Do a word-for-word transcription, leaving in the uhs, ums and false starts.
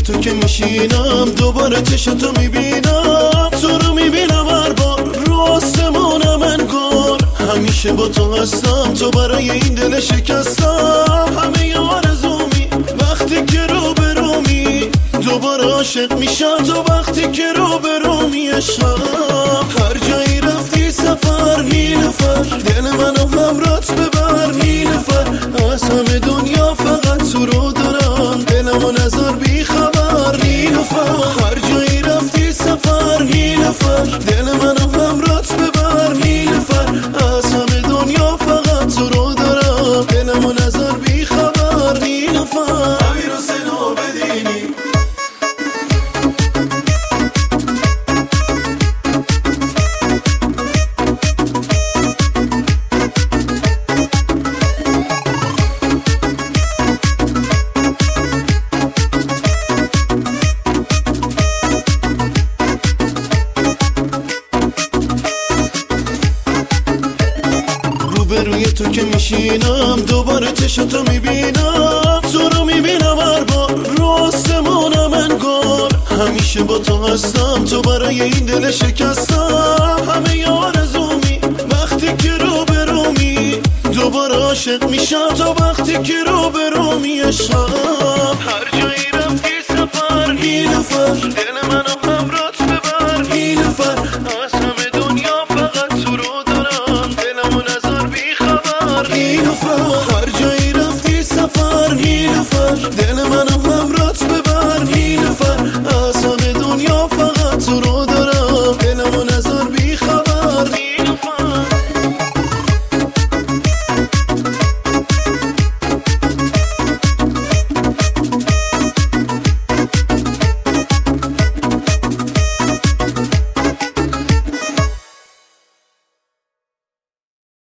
تو که میشینم دوباره چشتو میبینم، تو رو میبینم هر بار رو آسمونم انگار همیشه با تو هستم، تو برای این دل شکستم همه ی آرزومی وقتی که رو برومی دوباره عاشق میشم، تو وقتی که رو برومی عشقم. هر جایی رفتی سفر نیلوفر، دل منو همراهت ببر نیلوفر، از همه دنیا فقط تو رو دارم، دلمو نذار بی خبر نیلوفر. هر جایی رفتی سفر نیلوفر، دل منو همراهت ببر نیلوفر، از همه دنیا فقط تو رو دارم، دلمو نذار بی خبر نیلوفر. امیر حسین عابدینی روی تو که میشینم دوباره چشتو میبینم، تو رو میبینم هر بار رو آسمونم انگار همیشه با تو هستم، تو برای این دل شکستم همه ی آرزومی وقتی که رو برومی دوباره عاشق میشم، تو وقتی که رو برومی عشقم. هر جایی رفتی سفر نیلوفر، دل منو همراهت ببر نیلوفر، از همه دنیا فقط تو رو دارم، دلمو نذار بی خبر نیلوفر.